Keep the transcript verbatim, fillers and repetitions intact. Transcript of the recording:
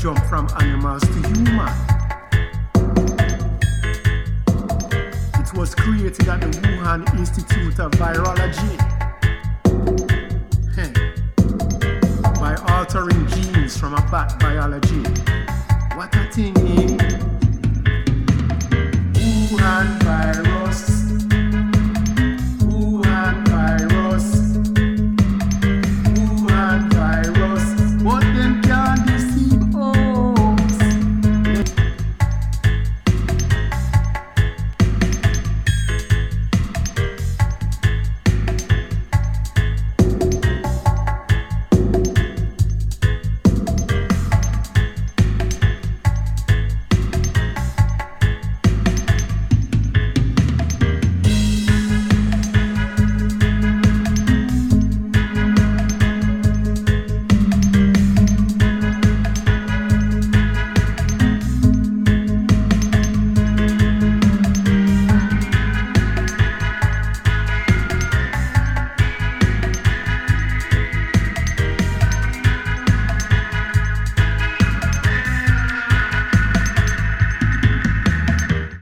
jump from animals to human. It was created at the Wuhan Institute of Virology by altering genes from a bat biology.